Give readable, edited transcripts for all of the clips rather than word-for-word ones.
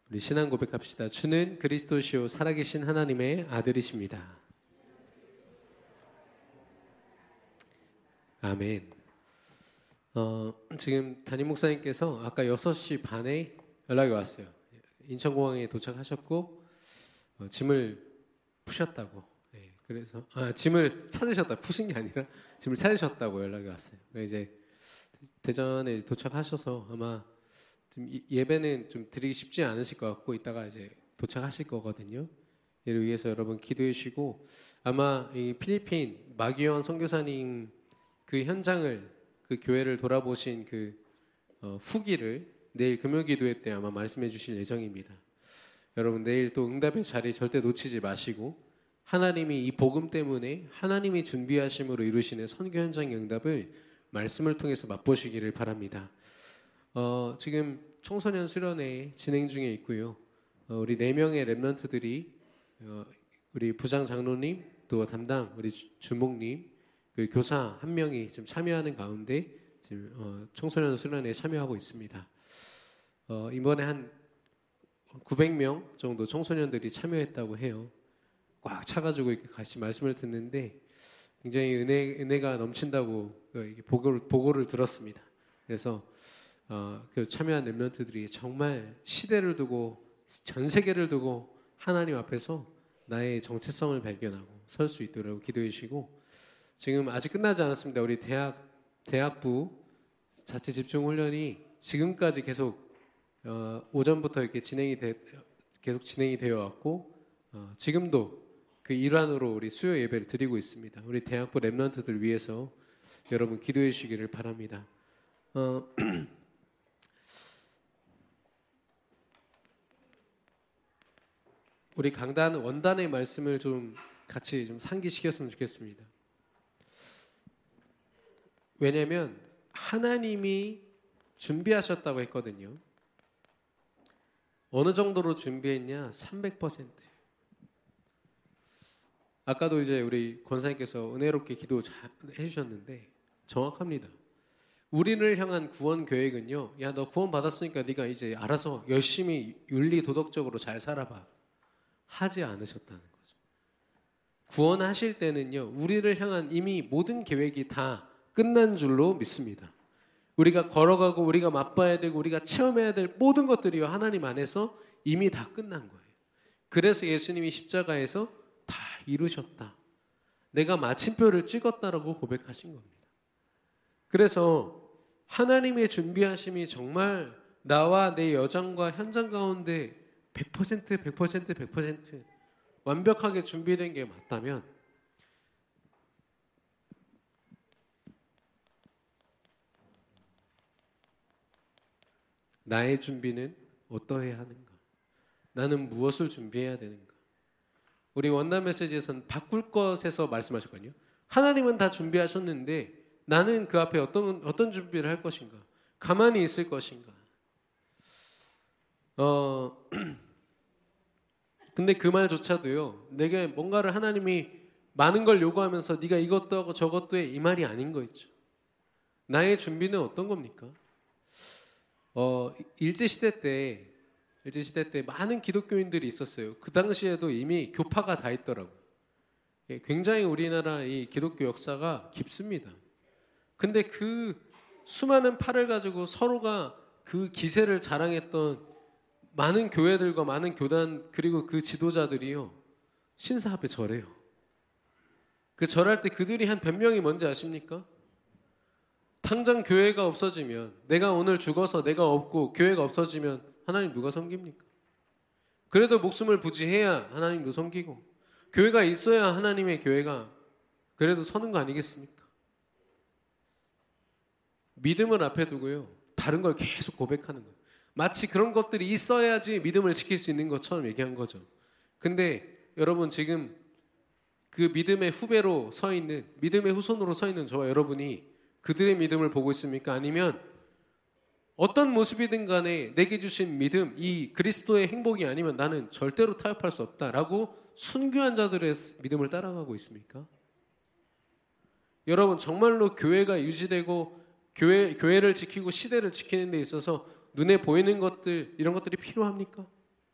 우리 신앙 고백합시다. 주는 그리스도시요 살아계신 하나님의 아들이십니다. 아멘. 지금 담임 목사님께서 아까 6시 반에 연락이 왔어요. 인천공항에 도착하셨고 짐을 푸셨다고. 네, 그래서 짐을 찾으셨다. 푸신 게 아니라 짐을 찾으셨다고 연락이 왔어요. 이제 대전에 도착하셔서 아마 좀 예배는 좀 드리기 쉽지 않으실 것 같고 이따가 이제 도착하실 거거든요. 이를 위해서 여러분 기도해 주시고 아마 이 필리핀 마기원 선교사님 그 현장을 그 교회를 돌아보신 그 후기를 내일 금요기도회 때 아마 말씀해 주실 예정입니다. 여러분 내일 또 응답의 자리 절대 놓치지 마시고 하나님이 이 복음 때문에 하나님이 준비하심으로 이루시는 선교 현장의 응답을 말씀을 통해서 맛보시기를 바랍니다. 지금 청소년 수련회 진행 중에 있고요. 우리 4명의 랩런트들이 우리 부장 장로님 또 담당 우리 주목님 그 교사 1명이 지금 참여하는 가운데 지금 청소년 수련회에 참여하고 있습니다. 이번에 한 900명 정도 청소년들이 참여했다고 해요. 꽉 차가지고 이렇게 같이 말씀을 듣는데 굉장히 은혜가 넘친다고 보고를 들었습니다. 그래서 그 참여한 랩런트들이 정말 시대를 두고 전 세계를 두고 하나님 앞에서 나의 정체성을 발견하고 설 수 있도록 기도해 주시고 지금 아직 끝나지 않았습니다. 우리 대학부 자체 집중 훈련이 지금까지 계속 오전부터 이렇게 계속 진행이 되어 왔고 지금도 그 일환으로 우리 수요 예배를 드리고 있습니다. 우리 대학부 랩런트들 위해서 여러분 기도해 주시기를 바랍니다. 우리 강단 원단의 말씀을 좀 같이 좀 상기시켰으면 좋겠습니다. 왜냐하면 하나님이 준비하셨다고 했거든요. 어느 정도로 준비했냐? 300%. 아까도 이제 우리 권사님께서 은혜롭게 기도 잘 해주셨는데 정확합니다. 우리를 향한 구원 계획은요. 야, 너 구원 받았으니까 네가 이제 알아서 열심히 윤리 도덕적으로 잘 살아봐. 하지 않으셨다는 거죠. 구원하실 때는요. 우리를 향한 이미 모든 계획이 다 끝난 줄로 믿습니다. 우리가 걸어가고 우리가 맛봐야 되고 우리가 체험해야 될 모든 것들이요. 하나님 안에서 이미 다 끝난 거예요. 그래서 예수님이 십자가에서 다 이루셨다. 내가 마침표를 찍었다라고 고백하신 겁니다. 그래서 하나님의 준비하심이 정말 나와 내 여정과 현장 가운데 100% 완벽하게 준비된 게 맞다면 나의 준비는 어떠해야 하는가? 나는 무엇을 준비해야 되는가? 우리 원단 메시지에서는 바꿀 것에서 말씀하셨거든요. 하나님은 다 준비하셨는데 나는 그 앞에 어떤 준비를 할 것인가? 가만히 있을 것인가? 근데 그 말조차도요. 내게 뭔가를 하나님이 많은 걸 요구하면서 네가 이것도 하고 저것도 해 이 말이 아닌 거 있죠. 나의 준비는 어떤 겁니까? 일제시대 때 많은 기독교인들이 있었어요. 그 당시에도 이미 교파가 다 있더라고요. 굉장히 우리나라 이 기독교 역사가 깊습니다. 근데 그 수많은 팔을 가지고 서로가 그 기세를 자랑했던 많은 교회들과 많은 교단 그리고 그 지도자들이요. 신사 앞에 절해요. 그 절할 때 그들이 한 변명이 뭔지 아십니까? 당장 교회가 없어지면 내가 오늘 죽어서 내가 없고 교회가 없어지면 하나님 누가 섬깁니까? 그래도 목숨을 부지해야 하나님도 섬기고 교회가 있어야 하나님의 교회가 그래도 서는 거 아니겠습니까? 믿음을 앞에 두고요. 다른 걸 계속 고백하는 거예요. 마치 그런 것들이 있어야지 믿음을 지킬 수 있는 것처럼 얘기한 거죠. 근데 여러분 지금 그 믿음의 후배로 서 있는 믿음의 후손으로 서 있는 저와 여러분이 그들의 믿음을 보고 있습니까? 아니면 어떤 모습이든 간에 내게 주신 믿음, 이 그리스도의 행복이 아니면 나는 절대로 타협할 수 없다라고 순교한 자들의 믿음을 따라가고 있습니까? 여러분 정말로 교회가 유지되고 교회를 지키고 시대를 지키는 데 있어서 눈에 보이는 것들 이런 것들이 필요합니까?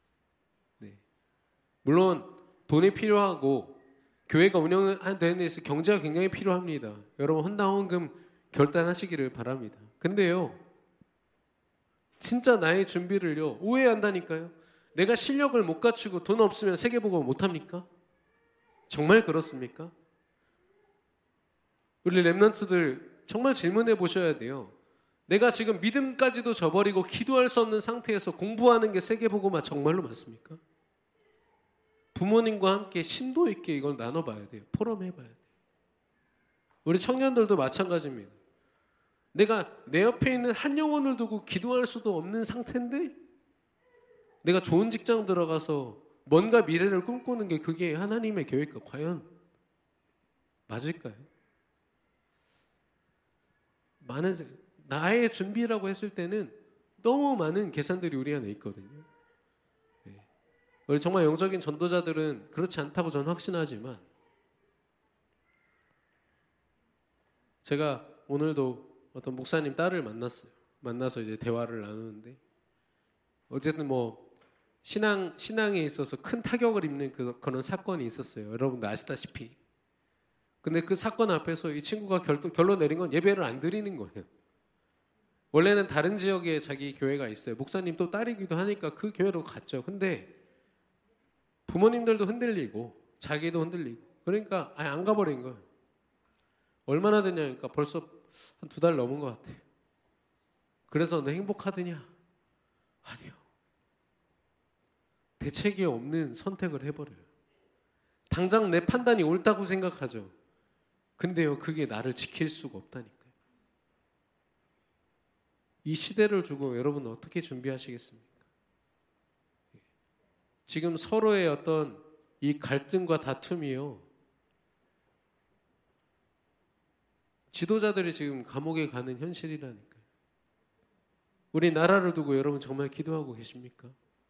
물론 돈이 필요하고 교회가 운영되는 데 있어서 경제가 굉장히 필요합니다. 여러분 헌당헌금 결단하시기를 바랍니다. 근데요, 진짜 나의 준비를요 오해한다니까요. 내가 실력을 못 갖추고 돈 없으면 세계복음 못합니까? 정말 그렇습니까? 우리 랩런트들 정말 질문해 보셔야 돼요. 내가 지금 믿음까지도 저버리고 기도할 수 없는 상태에서 공부하는 게 세계복음화 정말로 맞습니까? 부모님과 함께 심도 있게 이걸 나눠봐야 돼요. 포럼해봐야 돼요. 우리 청년들도 마찬가지입니다. 내가 내 옆에 있는 한 영혼을 두고 기도할 수도 없는 상태인데 내가 좋은 직장 들어가서 뭔가 미래를 꿈꾸는 게 그게 하나님의 계획과 과연 맞을까요? 나의 준비라고 했을 때는 너무 많은 계산들이 우리 안에 있거든요. 우리 정말 영적인 전도자들은 그렇지 않다고 저는 확신하지만 제가 오늘도 어떤 목사님 딸을 만났어요. 만나서 이제 대화를 나누는데 어쨌든 뭐 신앙에 있어서 큰 타격을 입는 그런 사건이 있었어요. 여러분들 아시다시피. 근데 그 사건 앞에서 이 친구가 결론 내린 건 예배를 안 드리는 거예요. 원래는 다른 지역에 자기 교회가 있어요. 목사님 또 딸이기도 하니까 그 교회로 갔죠. 근데 부모님들도 흔들리고 자기도 흔들리고 그러니까 아예 안 가버린 거예요. 얼마나 됐냐니까 벌써 한 2달 넘은 것 같아요. 그래서 너 행복하더냐? 아니요. 대책이 없는 선택을 해버려요. 당장 내 판단이 옳다고 생각하죠. 근데요, 그게 나를 지킬 수가 없다니까요. 이 시대를 두고 여러분은 어떻게 준비하시겠습니까? 지금 서로의 어떤 이 갈등과 다툼이요. 지도자들이 지금 감옥에 가는 현실이라니까요. 우리 나라를 두고 여러분 정말 기도하고 계십니까?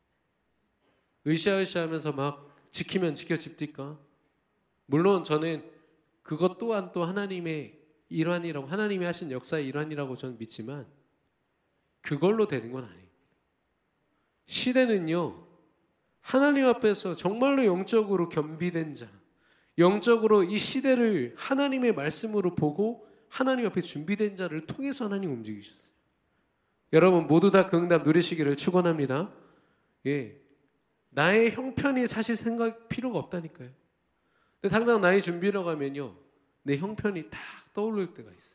으쌰으쌰하면서 막 지키면 지켜집니까? 물론 저는 그것 또한 또 하나님의 일환이라고, 하나님이 하신 역사의 일환이라고 저는 믿지만 그걸로 되는 건 아닙니다. 시대는요, 하나님 앞에서 정말로 영적으로 겸비된 자, 영적으로 이 시대를 하나님의 말씀으로 보고 하나님 앞에 준비된 자를 통해서 하나님 움직이셨어요. 여러분 모두 다 그 응답 누리시기를 축원합니다. 예, 나의 형편이 사실 생각 필요가 없다니까요. 근데 당장 나의 준비라고 하면요, 내 형편이 딱 떠오를 때가 있어요.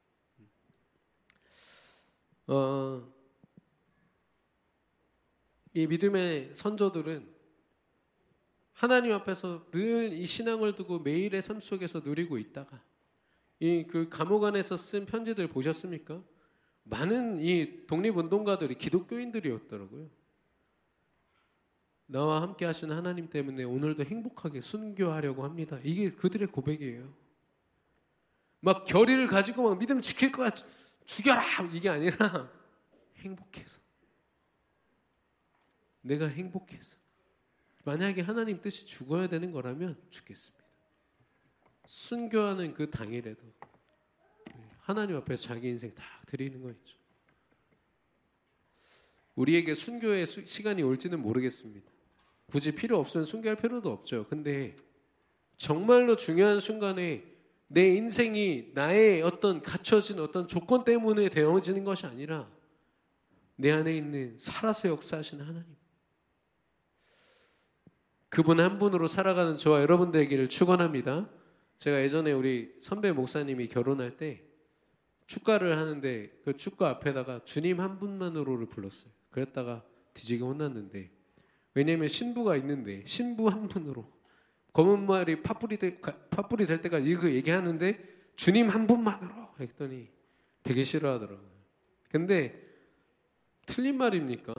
이 믿음의 선조들은 하나님 앞에서 늘 이 신앙을 두고 매일의 삶 속에서 누리고 있다가 이 그 감옥 안에서 쓴 편지들 보셨습니까? 많은 이 독립운동가들이 기독교인들이었더라고요. 나와 함께 하시는 하나님 때문에 오늘도 행복하게 순교하려고 합니다. 이게 그들의 고백이에요. 막 결의를 가지고 막 믿음 지킬 거야, 죽여라, 이게 아니라 행복해서, 내가 행복해서, 만약에 하나님 뜻이 죽어야 되는 거라면 죽겠습니다. 순교하는 그 당일에도 하나님 앞에 자기 인생 다 드리는 거 있죠. 우리에게 순교의 시간이 올지는 모르겠습니다. 굳이 필요 없으면 순교할 필요도 없죠. 근데 정말로 중요한 순간에 내 인생이 나의 어떤 갖춰진 어떤 조건 때문에 되어지는 것이 아니라 내 안에 있는 살아서 역사하시는 하나님, 그분 한 분으로 살아가는 저와 여러분 되기를 축원합니다. 제가 예전에 우리 선배 목사님이 결혼할 때 축가를 하는데 그 축가 앞에다가 주님 한 분만으로를 불렀어요. 그랬다가 뒤지게 혼났는데, 왜냐하면 신부가 있는데 신부 한 분으로 검은 말이 팥불이 될 때까지 이거 얘기하는데 주님 한 분만으로 했더니 되게 싫어하더라고요. 근데 틀린 말입니까?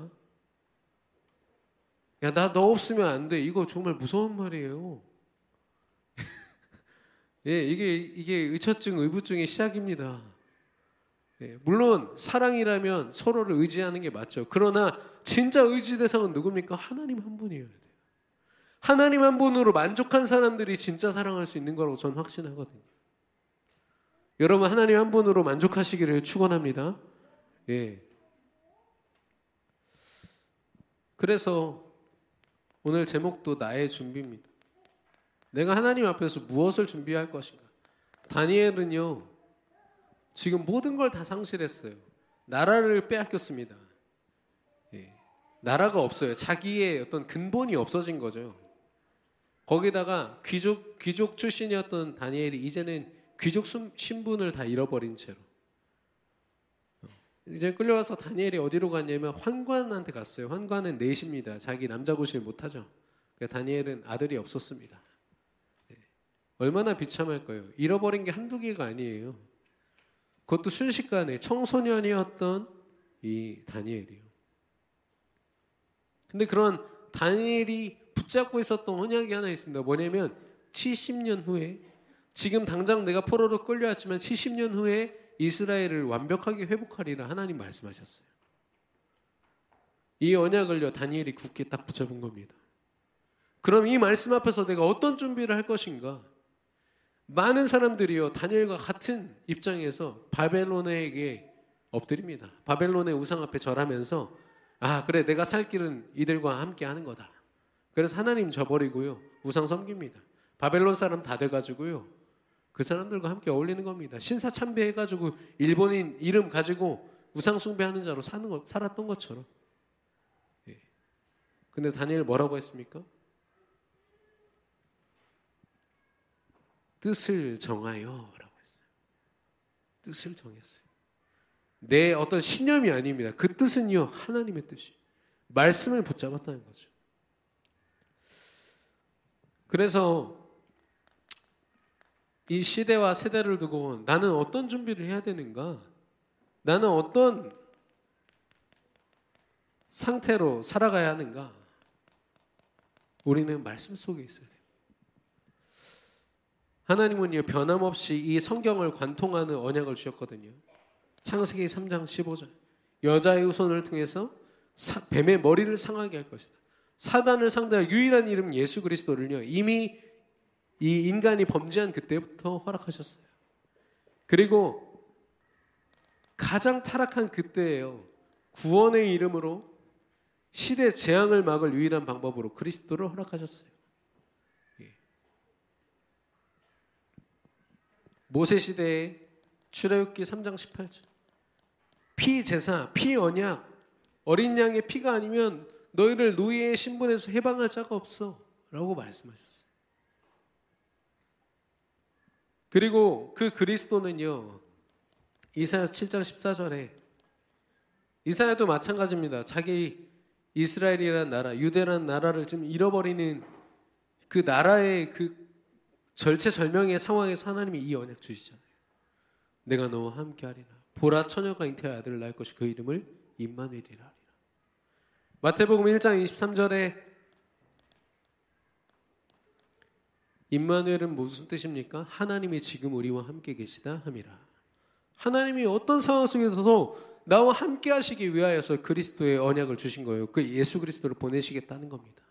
야, 나 너 없으면 안 돼. 이거 정말 무서운 말이에요. 예, 이게 의처증, 의부증의 시작입니다. 예, 물론 사랑이라면 서로를 의지하는 게 맞죠. 그러나 진짜 의지 대상은 누굽니까? 하나님 한 분이어야 돼요. 하나님 한 분으로 만족한 사람들이 진짜 사랑할 수 있는 거라고 저는 확신하거든요. 여러분 하나님 한 분으로 만족하시기를 축원합니다. 예. 그래서 오늘 제목도 나의 준비입니다. 내가 하나님 앞에서 무엇을 준비할 것인가? 다니엘은요, 지금 모든 걸 다 상실했어요. 나라를 빼앗겼습니다. 예, 나라가 없어요. 자기의 어떤 근본이 없어진 거죠. 거기다가 귀족 출신이었던 다니엘이 이제는 귀족 신분을 다 잃어버린 채로 이제 끌려와서 다니엘이 어디로 갔냐면 환관한테 갔어요. 환관은 넷입니다. 자기 남자 구실 못하죠. 그러니까 다니엘은 아들이 없었습니다. 얼마나 비참할 거예요. 잃어버린 게 한두 개가 아니에요. 그것도 순식간에 청소년이었던 이 다니엘이요. 근데 그런 다니엘이 붙잡고 있었던 언약이 하나 있습니다. 뭐냐면 70년 후에, 지금 당장 내가 포로로 끌려왔지만 70년 후에 이스라엘을 완벽하게 회복하리라 하나님 말씀하셨어요. 이 언약을요, 다니엘이 굳게 딱 붙잡은 겁니다. 그럼 이 말씀 앞에서 내가 어떤 준비를 할 것인가? 많은 사람들이요, 다니엘과 같은 입장에서 바벨론에게 엎드립니다. 바벨론의 우상 앞에 절하면서 아, 그래, 내가 살 길은 이들과 함께 하는 거다. 그래서 하나님 저버리고요, 우상 섬깁니다. 바벨론 사람 다 돼가지고요, 그 사람들과 함께 어울리는 겁니다. 신사참배해가지고 일본인 이름 가지고 우상 숭배하는 자로 살았던 것처럼. 예. 근데 다니엘 뭐라고 했습니까? 뜻을 정하여 라고 했어요. 뜻을 정했어요. 내 어떤 신념이 아닙니다. 그 뜻은요, 하나님의 뜻이, 말씀을 붙잡았다는 거죠. 그래서 이 시대와 세대를 두고 나는 어떤 준비를 해야 되는가? 나는 어떤 상태로 살아가야 하는가? 우리는 말씀 속에 있어야 돼요. 하나님은요, 변함없이 이 성경을 관통하는 언약을 주셨거든요. 창세기 3장 15절. 여자의 후손을 통해서 뱀의 머리를 상하게 할 것이다. 사단을 상대할 유일한 이름 예수 그리스도를요, 이미 이 인간이 범죄한 그때부터 허락하셨어요. 그리고 가장 타락한 그때예요, 구원의 이름으로 시대 재앙을 막을 유일한 방법으로 그리스도를 허락하셨어요. 예. 모세 시대에 출애굽기 3장 18절. 피제사, 피언약, 어린 양의 피가 아니면 너희를 노예의 신분에서 해방할 자가 없어 라고 말씀하셨어요. 그리고 그 그리스도는요, 이사야 7장 14절에, 이사야도 마찬가지입니다. 자기 이스라엘이라는 나라, 유대라는 나라를 좀 잃어버리는 그 나라의 그 절체절명의 상황에서 하나님이 이 언약 주시잖아요. 내가 너와 함께하리라. 보라, 처녀가 잉태하여 아들을 낳을 것이 그 이름을 임마누엘이라 하리라. 마태복음 1장 23절에 임마누엘은 무슨 뜻입니까? 하나님이 지금 우리와 함께 계시다 함이라. 하나님이 어떤 상황 속에서도 나와 함께 하시기 위하여서 그리스도의 언약을 주신 거예요. 그 예수 그리스도를 보내시겠다는 겁니다.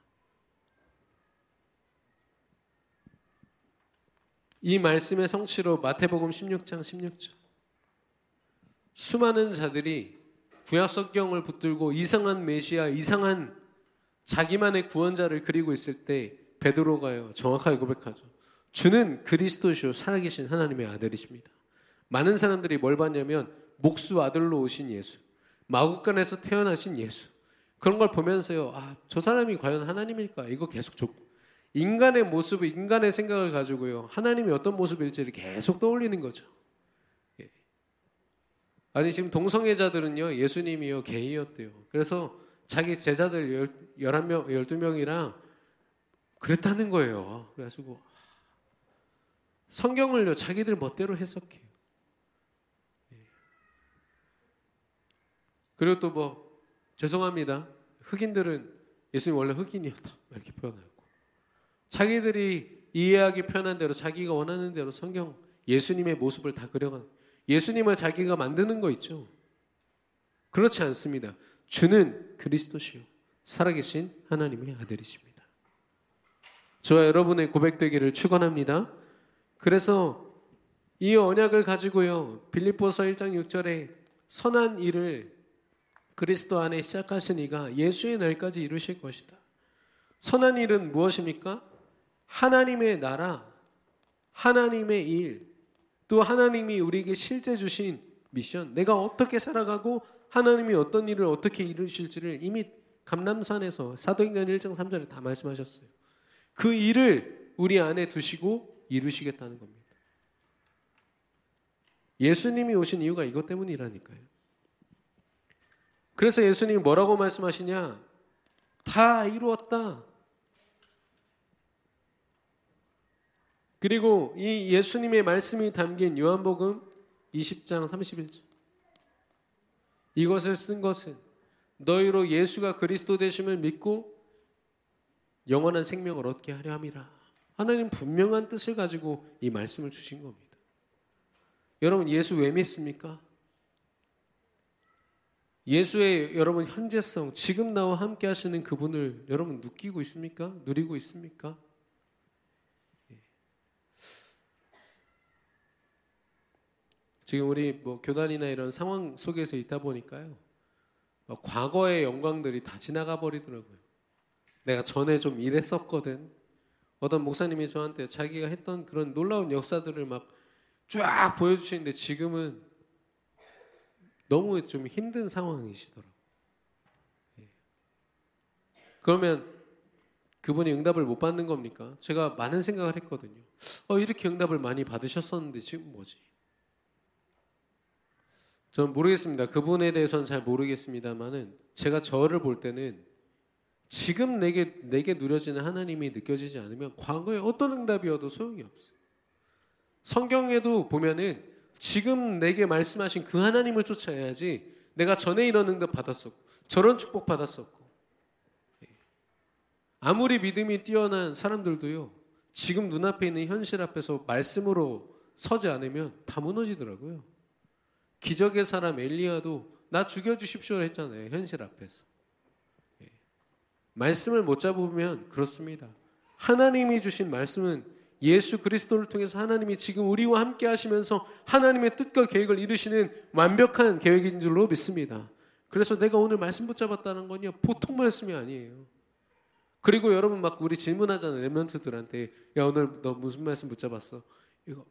이 말씀의 성취로 마태복음 16장 16절. 수많은 자들이 구약 성경을 붙들고 이상한 메시아, 이상한 자기만의 구원자를 그리고 있을 때 베드로가요, 정확하게 고백하죠. 주는 그리스도시요 살아계신 하나님의 아들이십니다. 많은 사람들이 뭘 봤냐면 목수 아들로 오신 예수, 마구간에서 태어나신 예수, 그런 걸 보면서요, 아, 저 사람이 과연 하나님일까? 이거 계속 인간의 모습, 인간의 생각을 가지고요, 하나님이 어떤 모습일지를 계속 떠올리는 거죠. 예. 아니, 지금 동성애자들은요, 예수님이요 게이였대요. 그래서 자기 제자들 11명, 12명이랑 그랬다는 거예요. 그래가지고 성경을요, 자기들 멋대로 해석해요. 그리고 또 뭐, 죄송합니다, 흑인들은 예수님 원래 흑인이었다 이렇게 표현하고, 자기들이 이해하기 편한 대로, 자기가 원하는 대로 성경 예수님의 모습을 다 그려가는, 예수님을 자기가 만드는 거 있죠. 그렇지 않습니다. 주는 그리스도시요 살아계신 하나님의 아들이십니다. 저와 여러분의 고백되기를 축원합니다. 그래서 이 언약을 가지고요, 빌립보서 1장 6절에 선한 일을 그리스도 안에 시작하신 이가 예수의 날까지 이루실 것이다. 선한 일은 무엇입니까? 하나님의 나라, 하나님의 일, 또 하나님이 우리에게 실제 주신 미션, 내가 어떻게 살아가고 하나님이 어떤 일을 어떻게 이루실지를 이미 감람산에서 사도행전 1장 3절에 다 말씀하셨어요. 그 일을 우리 안에 두시고 이루시겠다는 겁니다. 예수님이 오신 이유가 이것 때문이라니까요. 그래서 예수님이 뭐라고 말씀하시냐? 다 이루었다. 그리고 이 예수님의 말씀이 담긴 요한복음 20장 31절. 이것을 쓴 것은 너희로 예수가 그리스도 되심을 믿고 영원한 생명을 얻게 하려 함이라. 하나님 분명한 뜻을 가지고 이 말씀을 주신 겁니다. 여러분, 예수 왜 믿습니까? 예수의 여러분 현재성, 지금 나와 함께 하시는 그분을 여러분 느끼고 있습니까? 누리고 있습니까? 지금 우리 교단이나 이런 상황 속에서 있다 보니까요, 과거의 영광들이 다 지나가 버리더라고요. 내가 전에 좀 이랬었거든. 어떤 목사님이 저한테 자기가 했던 그런 놀라운 역사들을 막 쫙 보여주시는데 지금은 너무 좀 힘든 상황이시더라고요. 그러면 그분이 응답을 못 받는 겁니까? 제가 많은 생각을 했거든요. 이렇게 응답을 많이 받으셨었는데 지금 뭐지? 전 모르겠습니다. 그분에 대해서는 잘 모르겠습니다만은 제가 저를 볼 때는 지금 내게 누려지는 하나님이 느껴지지 않으면 과거에 어떤 응답이어도 소용이 없어요. 성경에도 보면은 지금 내게 말씀하신 그 하나님을 쫓아야지 내가 전에 이런 응답 받았었고 저런 축복 받았었고 아무리 믿음이 뛰어난 사람들도요, 지금 눈앞에 있는 현실 앞에서 말씀으로 서지 않으면 다 무너지더라고요. 기적의 사람 엘리야도 나 죽여주십시오 했잖아요. 현실 앞에서. 말씀을 못 잡으면 그렇습니다. 하나님이 주신 말씀은 예수 그리스도를 통해서 하나님이 지금 우리와 함께 하시면서 하나님의 뜻과 계획을 이루시는 완벽한 계획인 줄로 믿습니다. 그래서 내가 오늘 말씀 붙잡았다는 건요, 보통 말씀이 아니에요. 그리고 여러분 막 우리 질문하잖아요. 랩런트들한테. 야, 오늘 너 무슨 말씀 붙잡았어? 이거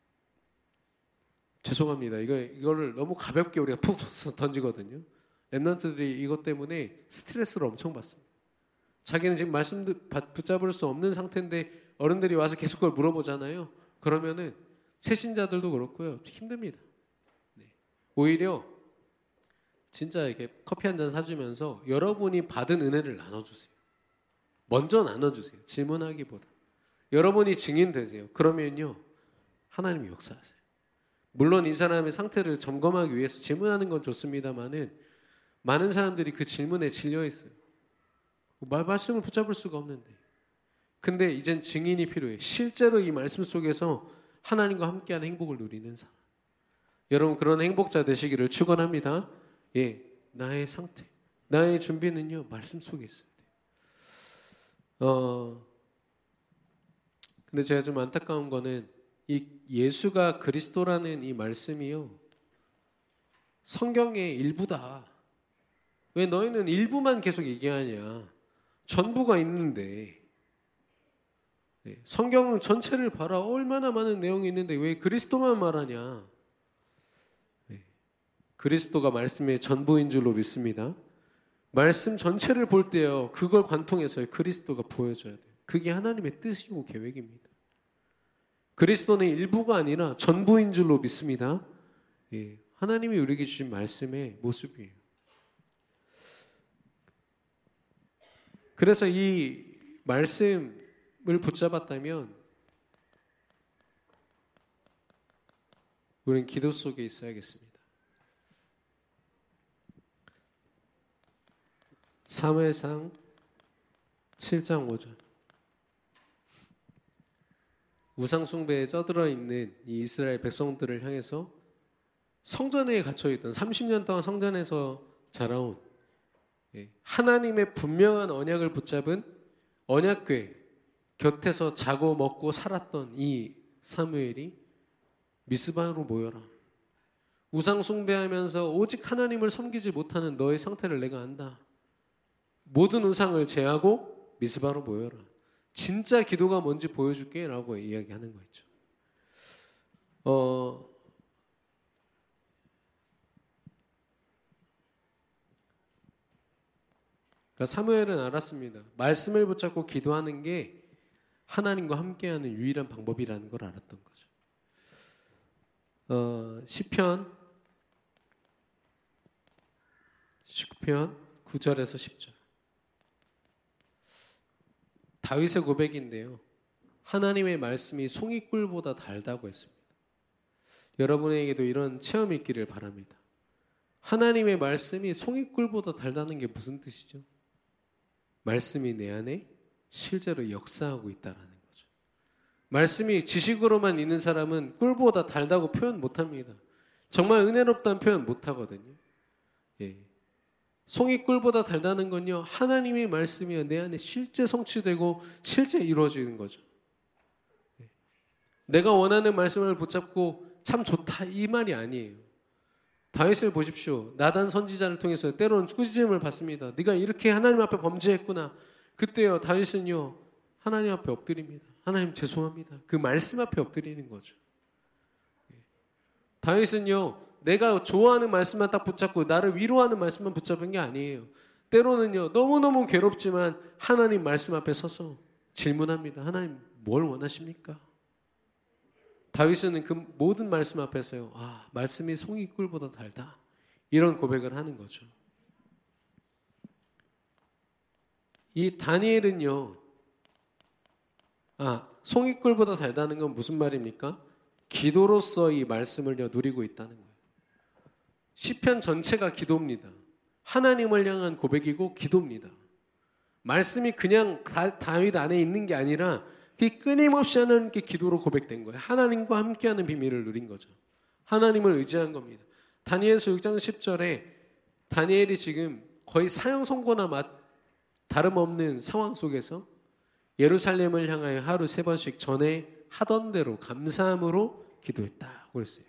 죄송합니다. 이거를 너무 가볍게 우리가 푹 던지거든요. 랩런트들이 이것 때문에 스트레스를 엄청 받습니다. 자기는 지금 말씀 붙잡을 수 없는 상태인데 어른들이 와서 계속 그걸 물어보잖아요. 그러면은 새신자들도 그렇고요, 힘듭니다. 네. 오히려 진짜 이렇게 커피 한 잔 사주면서 여러분이 받은 은혜를 나눠주세요. 먼저 나눠주세요. 질문하기보다. 여러분이 증인 되세요. 그러면요, 하나님이 역사하세요. 물론 이 사람의 상태를 점검하기 위해서 질문하는 건 좋습니다만은 많은 사람들이 그 질문에 질려 있어요. 말씀을 붙잡을 수가 없는데. 근데 이젠 증인이 필요해요. 실제로 이 말씀 속에서 하나님과 함께하는 행복을 누리는 사람. 여러분, 그런 행복자 되시기를 축원합니다. 나의 상태, 나의 준비는요, 말씀 속에 있어야 돼요. 근데 제가 좀 안타까운 거는 이 예수가 그리스도라는 이 말씀이요, 성경의 일부다. 왜 너희는 일부만 계속 얘기하냐? 전부가 있는데. 성경은 전체를 봐라. 얼마나 많은 내용이 있는데 왜 그리스도만 말하냐? 그리스도가 말씀의 전부인 줄로 믿습니다. 말씀 전체를 볼 때요, 그걸 관통해서 그리스도가 보여져야 돼요. 그게 하나님의 뜻이고 계획입니다. 그리스도는 일부가 아니라 전부인 줄로 믿습니다. 하나님이 우리에게 주신 말씀의 모습이에요. 그래서 이 말씀을 붙잡았다면 우리는 기도 속에 있어야겠습니다. 사무엘상 7장 5절. 우상 숭배에 쩌들어 있는 이 이스라엘 백성들을 향해서 성전에 갇혀 있던 30년 동안 성전에서 자라온 하나님의 분명한 언약을 붙잡은 언약궤 곁에서 자고 먹고 살았던 이 사무엘이 미스바로 모여라. 우상 숭배하면서 오직 하나님을 섬기지 못하는 너의 상태를 내가 안다. 모든 우상을 제하고 미스바로 모여라. 진짜 기도가 뭔지 보여줄게 라고 이야기하는 거 있죠. 그러니까 사무엘은 알았습니다. 말씀을 붙잡고 기도하는 게 하나님과 함께하는 유일한 방법이라는 걸 알았던 거죠. 시편 19편 9절에서 10절. 다윗의 고백인데요. 하나님의 말씀이 송이꿀보다 달다고 했습니다. 여러분에게도 이런 체험이 있기를 바랍니다. 하나님의 말씀이 송이꿀보다 달다는 게 무슨 뜻이죠? 말씀이 내 안에 실제로 역사하고 있다는 거죠. 말씀이 지식으로만 있는 사람은 꿀보다 달다고 표현 못합니다. 정말 은혜롭다는 표현 못하거든요. 예. 송이꿀보다 달다는 건요, 하나님의 말씀이 내 안에 실제 성취되고 실제 이루어지는 거죠. 예. 내가 원하는 말씀을 붙잡고 참 좋다 이 말이 아니에요. 다윗을 보십시오. 나단 선지자를 통해서 때로는 꾸짖음을 받습니다. 네가 이렇게 하나님 앞에 범죄했구나. 그때요 다윗은요 하나님 앞에 엎드립니다. 하나님 죄송합니다. 그 말씀 앞에 엎드리는 거죠. 다윗은요 내가 좋아하는 말씀만 딱 붙잡고 나를 위로하는 말씀만 붙잡은 게 아니에요. 때로는요 너무너무 괴롭지만 하나님 말씀 앞에 서서 질문합니다. 하나님 뭘 원하십니까? 다윗은 그 모든 말씀 앞에서요. 말씀이 송이꿀보다 달다. 이런 고백을 하는 거죠. 이 다니엘은요. 송이꿀보다 달다는 건 무슨 말입니까? 기도로서 이 말씀을요 누리고 있다는 거예요. 시편 전체가 기도입니다. 하나님을 향한 고백이고 기도입니다. 말씀이 그냥 다윗 안에 있는 게 아니라 끊임없이 하나님께 기도로 고백된 거예요. 하나님과 함께하는 비밀을 누린 거죠. 하나님을 의지한 겁니다. 다니엘서 6장 10절에 다니엘이 지금 거의 사형 선고나 다름없는 상황 속에서 예루살렘을 향하여 하루 3번씩 전에 하던 대로 감사함으로 기도했다고 그랬어요.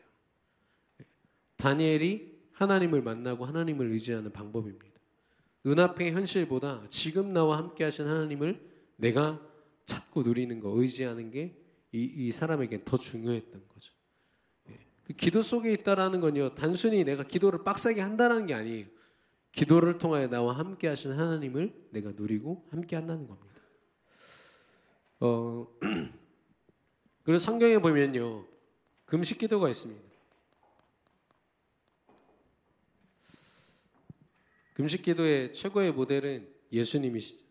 다니엘이 하나님을 만나고 하나님을 의지하는 방법입니다. 눈앞의 현실보다 지금 나와 함께 하신 하나님을 내가 찾고 누리는 거, 의지하는 게 이 사람에겐 더 중요했던 거죠. 그 기도 속에 있다라는 건요, 단순히 내가 기도를 빡세게 한다는 게 아니에요. 기도를 통하여 나와 함께 하신 하나님을 내가 누리고 함께 한다는 겁니다. 그리고 성경에 보면요, 금식 기도가 있습니다. 금식 기도의 최고의 모델은 예수님이시죠.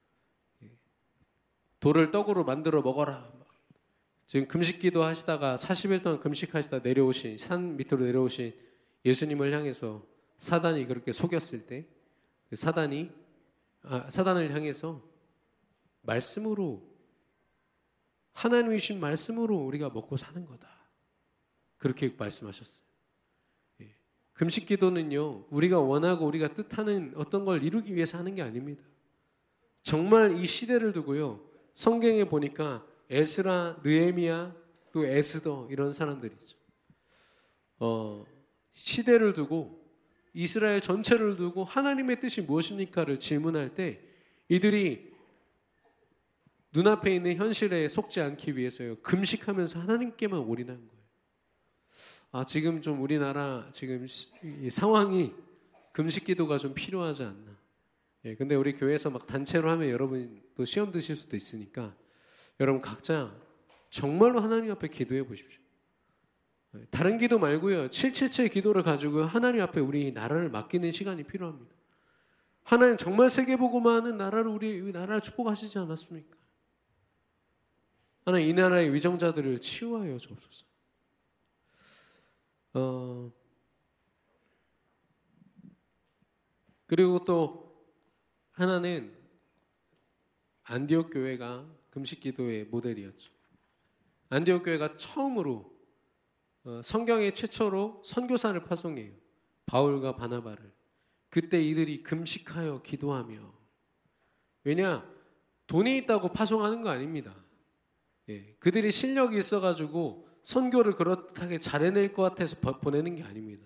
돌을 떡으로 만들어 먹어라. 지금 금식기도 하시다가 40일 동안 금식하시다 내려오신 산 밑으로 내려오신 예수님을 향해서 사단이 그렇게 속였을 때 사단을 향해서 말씀으로 하나님이 주신 말씀으로 우리가 먹고 사는 거다. 그렇게 말씀하셨어요. 금식기도는요 우리가 원하고 우리가 뜻하는 어떤 걸 이루기 위해서 하는 게 아닙니다. 정말 이 시대를 두고요. 성경에 보니까 에스라, 느헤미야, 또 에스더 이런 사람들이죠. 시대를 두고 이스라엘 전체를 두고 하나님의 뜻이 무엇입니까를 질문할 때 이들이 눈앞에 있는 현실에 속지 않기 위해서요. 금식하면서 하나님께만 올인한 거예요. 지금 좀 우리나라 지금 이 상황이 금식 기도가 좀 필요하지 않나. 근데 우리 교회에서 막 단체로 하면 여러분 또 시험 드실 수도 있으니까 여러분 각자 정말로 하나님 앞에 기도해 보십시오. 다른 기도 말고요. 777 기도를 가지고 하나님 앞에 우리 나라를 맡기는 시간이 필요합니다. 하나님 정말 세계복음화 하는 나라를 우리 나라를 축복하시지 않았습니까? 하나님 이 나라의 위정자들을 치유하여 주옵소서. 그리고 또 하나는 안디옥 교회가 금식기도의 모델이었죠. 안디옥 교회가 처음으로 성경의 최초로 선교사를 파송해요. 바울과 바나바를. 그때 이들이 금식하여 기도하며. 왜냐? 돈이 있다고 파송하는 거 아닙니다. 그들이 실력이 있어가지고 선교를 그렇게 잘해낼 것 같아서 보내는 게 아닙니다.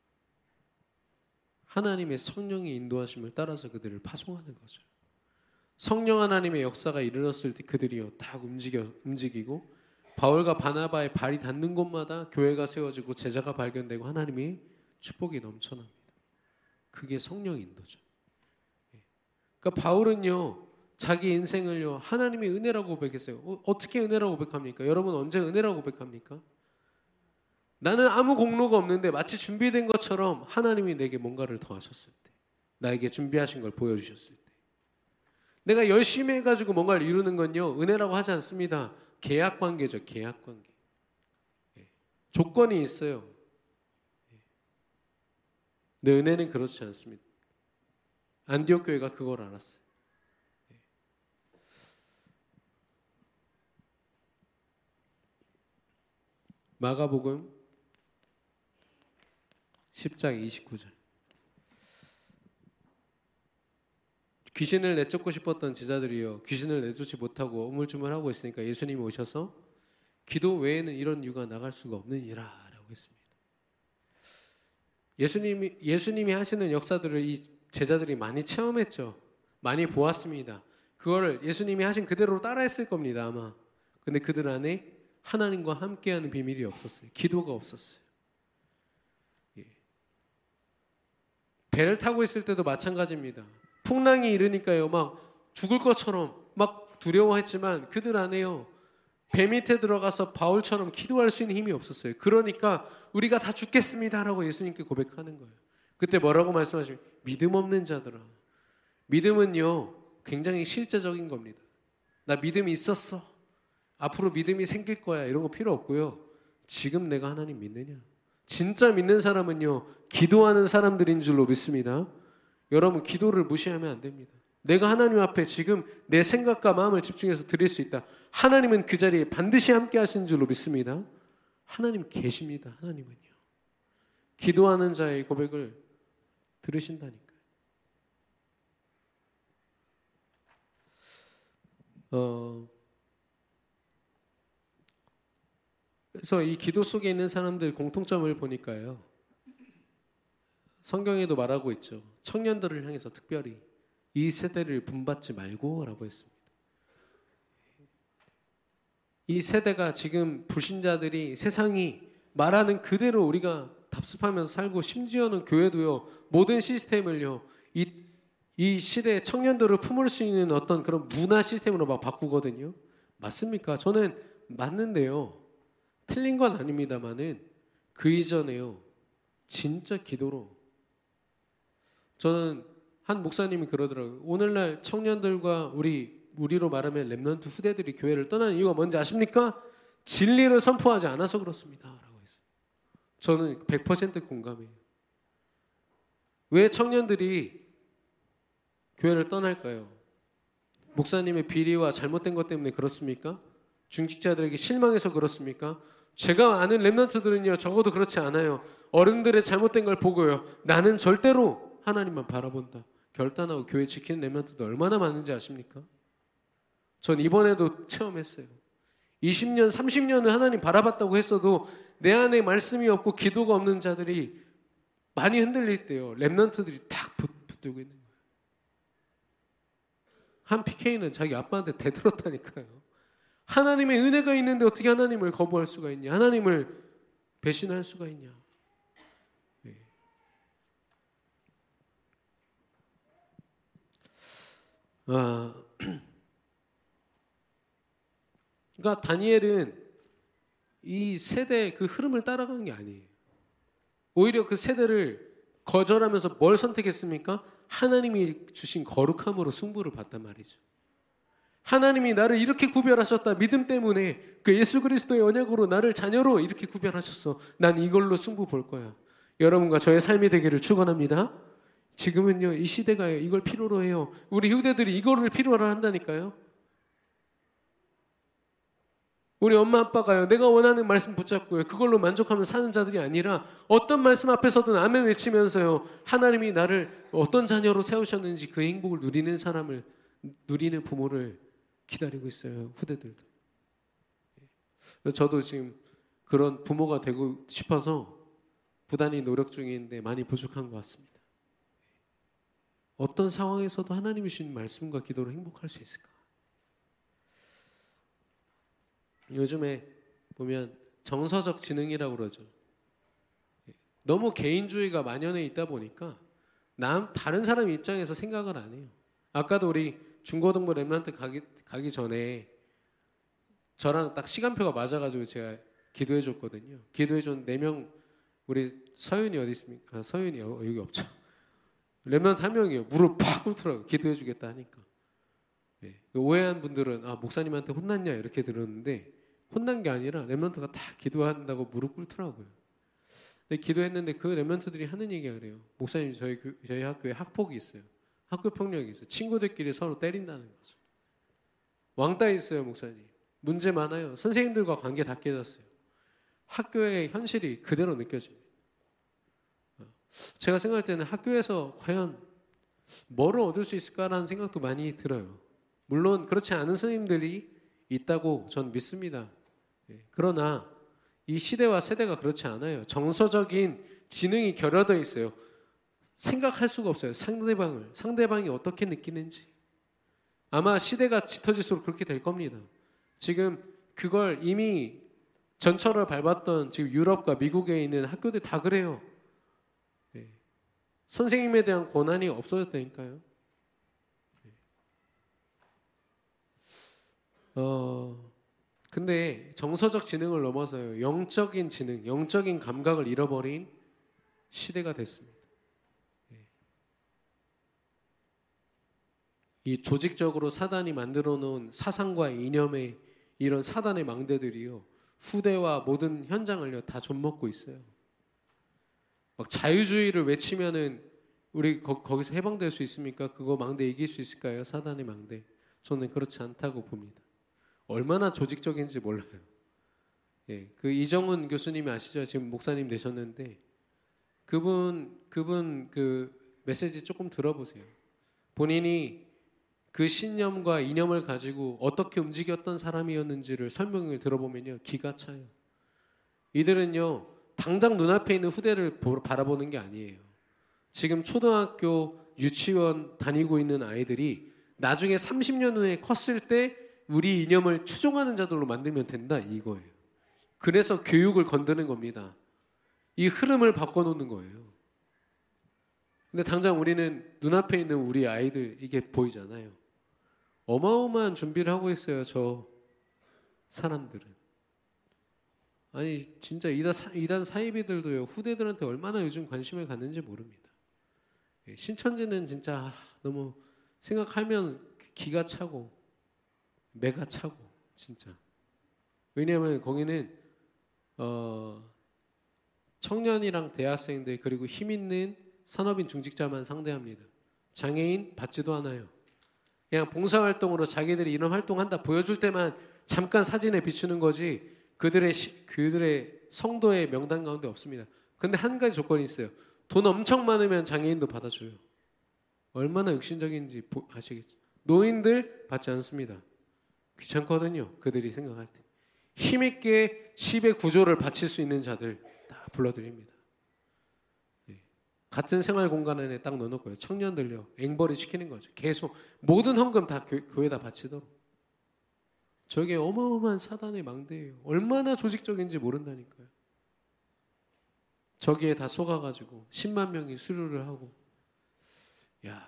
하나님의 성령의 인도하심을 따라서 그들을 파송하는 거죠. 성령 하나님의 역사가 이르렀을 때 그들이요 딱 움직이고 바울과 바나바의 발이 닿는 곳마다 교회가 세워지고 제자가 발견되고 하나님이 축복이 넘쳐납니다. 그게 성령 인도죠. 그러니까 바울은요 자기 인생을요 하나님의 은혜라고 고백했어요. 어떻게 은혜라고 고백합니까? 여러분 언제 은혜라고 고백합니까? 나는 아무 공로가 없는데 마치 준비된 것처럼 하나님이 내게 뭔가를 더하셨을 때, 나에게 준비하신 걸 보여주셨을 때, 내가 열심히 해가지고 뭔가를 이루는 건요 은혜라고 하지 않습니다. 계약관계죠. 계약관계. 조건이 있어요. 내 은혜는 그렇지 않습니다. 안디옥 교회가 그걸 알았어요. 마가복음 10장 29절. 귀신을 내쫓고 싶었던 제자들이요 귀신을 내쫓지 못하고 우물쭈물하고 있으니까 예수님이 오셔서 기도 외에는 이런 유가 나갈 수가 없느니라 라고 했습니다. 예수님이 하시는 역사들을 이 제자들이 많이 체험했죠. 많이 보았습니다. 그거를 예수님이 하신 그대로 따라했을 겁니다 아마. 근데 그들 안에 하나님과 함께하는 비밀이 없었어요. 기도가 없었어요. 배를 타고 있을 때도 마찬가지입니다. 풍랑이 일으니까요 막 죽을 것처럼 막 두려워했지만 그들 안에요 배 밑에 들어가서 바울처럼 기도할 수 있는 힘이 없었어요. 그러니까 우리가 다 죽겠습니다라고 예수님께 고백하는 거예요. 그때 뭐라고 말씀하시면 믿음 없는 자들아. 믿음은요 굉장히 실제적인 겁니다. 나 믿음이 있었어. 앞으로 믿음이 생길 거야. 이런 거 필요 없고요. 지금 내가 하나님 믿느냐. 진짜 믿는 사람은요 기도하는 사람들인 줄로 믿습니다. 여러분 기도를 무시하면 안 됩니다. 내가 하나님 앞에 지금 내 생각과 마음을 집중해서 드릴 수 있다. 하나님은 그 자리에 반드시 함께 하시는 줄로 믿습니다. 하나님 계십니다. 하나님은요. 기도하는 자의 고백을 들으신다니까요. 그래서 이 기도 속에 있는 사람들 공통점을 보니까요. 성경에도 말하고 있죠. 청년들을 향해서 특별히 이 세대를 분받지 말고 라고 했습니다. 이 세대가 지금 불신자들이 세상이 말하는 그대로 우리가 답습하면서 살고 심지어는 교회도요. 모든 시스템을요. 이 시대의 청년들을 품을 수 있는 어떤 그런 문화 시스템으로 막 바꾸거든요. 맞습니까? 저는 맞는데요. 틀린 건 아닙니다만은 그 이전에요. 진짜 기도로 저는 한 목사님이 그러더라고요. 오늘날 청년들과 우리로 말하면 렘넌트 후대들이 교회를 떠나는 이유가 뭔지 아십니까? 진리를 선포하지 않아서 그렇습니다. 라고 했어요. 저는 100% 공감해요. 왜 청년들이 교회를 떠날까요? 목사님의 비리와 잘못된 것 때문에 그렇습니까? 중직자들에게 실망해서 그렇습니까? 제가 아는 렘넌트들은요 적어도 그렇지 않아요. 어른들의 잘못된 걸 보고요. 나는 절대로 하나님만 바라본다. 결단하고 교회 지키는 렘넌트도 얼마나 많은지 아십니까? 전 이번에도 체험했어요. 20년, 30년을 하나님 바라봤다고 했어도 내 안에 말씀이 없고 기도가 없는 자들이 많이 흔들릴 때요. 렘넌트들이 탁 붙들고 있는 거예요. 한 PK는 자기 아빠한테 대들었다니까요. 하나님의 은혜가 있는데 어떻게 하나님을 거부할 수가 있냐? 하나님을 배신할 수가 있냐? 네. 그러니까 다니엘은 이 세대 그 흐름을 따라가는 게 아니에요. 오히려 그 세대를 거절하면서 뭘 선택했습니까? 하나님이 주신 거룩함으로 승부를 봤단 말이죠. 하나님이 나를 이렇게 구별하셨다. 믿음 때문에 그 예수 그리스도의 언약으로 나를 자녀로 이렇게 구별하셨어. 난 이걸로 승부 볼 거야. 여러분과 저의 삶이 되기를 축원합니다. 지금은요 이 시대가 이걸 필요로 해요. 우리 후대들이 이거를 필요로 한다니까요. 우리 엄마 아빠가요 내가 원하는 말씀 붙잡고요 그걸로 만족하면서 사는 자들이 아니라 어떤 말씀 앞에서든 아멘 외치면서요 하나님이 나를 어떤 자녀로 세우셨는지 그 행복을 누리는 사람을 누리는 부모를 기다리고 있어요. 후대들도. 저도 지금 그런 부모가 되고 싶어서 부단히 노력 중인데 많이 부족한 것 같습니다. 어떤 상황에서도 하나님이 주신 말씀과 기도로 행복할 수 있을까? 요즘에 보면 정서적 지능이라고 그러죠. 너무 개인주의가 만연해 있다 보니까 다른 사람 입장에서 생각을 안 해요. 아까도 우리 중고등부 랩런트 가기 전에 저랑 딱 시간표가 맞아가지고 제가 기도해 줬거든요. 기도해 준 4명, 우리 서윤이 어디 있습니까? 서윤이 여기 없죠. 랩런트 한 명이에요. 무릎 팍 꿇더라고요. 기도해 주겠다 하니까. 네. 오해한 분들은 목사님한테 혼났냐 이렇게 들었는데 혼난 게 아니라 랩런트가 다 기도한다고 무릎 꿇더라고요. 근데 기도했는데 그 랩런트들이 하는 얘기가 그래요. 목사님 저희 학교에 학폭이 있어요. 학교 폭력이 있어요. 친구들끼리 서로 때린다는 거죠. 왕따 있어요, 목사님. 문제 많아요. 선생님들과 관계 다 깨졌어요. 학교의 현실이 그대로 느껴집니다. 제가 생각할 때는 학교에서 과연 뭐를 얻을 수 있을까라는 생각도 많이 들어요. 물론 그렇지 않은 선생님들이 있다고 전 믿습니다. 그러나 이 시대와 세대가 그렇지 않아요. 정서적인 지능이 결여되어 있어요. 생각할 수가 없어요. 상대방이 어떻게 느끼는지. 아마 시대가 짙어질수록 그렇게 될 겁니다. 지금 그걸 이미 전철을 밟았던 지금 유럽과 미국에 있는 학교들 다 그래요. 선생님에 대한 권한이 없어졌다니까요. 근데 정서적 지능을 넘어서요. 영적인 지능, 영적인 감각을 잃어버린 시대가 됐습니다. 이 조직적으로 사단이 만들어 놓은 사상과 이념의 이런 사단의 망대들이요. 후대와 모든 현장을요 다 좀먹고 있어요. 막 자유주의를 외치면은 우리 거기서 해방될 수 있습니까? 그거 망대 이길 수 있을까요? 사단의 망대. 저는 그렇지 않다고 봅니다. 얼마나 조직적인지 몰라요. 예, 그 이정훈 교수님이 아시죠? 지금 목사님 되셨는데 그분 그 메시지 조금 들어보세요. 본인이 그 신념과 이념을 가지고 어떻게 움직였던 사람이었는지를 설명을 들어보면요 기가 차요. 이들은요 당장 눈앞에 있는 후대를 바라보는 게 아니에요. 지금 초등학교 유치원 다니고 있는 아이들이 나중에 30년 후에 컸을 때 우리 이념을 추종하는 자들로 만들면 된다 이거예요. 그래서 교육을 건드는 겁니다. 이 흐름을 바꿔놓는 거예요. 근데 당장 우리는 눈앞에 있는 우리 아이들 이게 보이잖아요. 어마어마한 준비를 하고 있어요. 저 사람들은. 아니 진짜 이단 사이비들도요. 후대들한테 얼마나 요즘 관심을 갖는지 모릅니다. 신천지는 진짜 너무 생각하면 기가 차고 매가 차고 진짜. 왜냐하면 거기는 청년이랑 대학생들 그리고 힘 있는 산업인 중직자만 상대합니다. 장애인 받지도 않아요. 그냥 봉사활동으로 자기들이 이런 활동한다 보여줄 때만 잠깐 사진에 비추는 거지 그들의 성도의 명단 가운데 없습니다. 근데 한 가지 조건이 있어요. 돈 엄청 많으면 장애인도 받아줘요. 얼마나 육신적인지 아시겠죠? 노인들 받지 않습니다. 귀찮거든요. 그들이 생각할 때. 힘있게 10의 구조를 바칠 수 있는 자들 다 불러드립니다. 같은 생활 공간 안에 딱 넣어놓고요. 청년들요. 앵벌이 시키는 거죠. 계속 모든 헌금 다 교회에다 바치도록. 저게 어마어마한 사단의 망대예요. 얼마나 조직적인지 모른다니까요. 저기에 다 속아가지고 10만 명이 수료를 하고 야.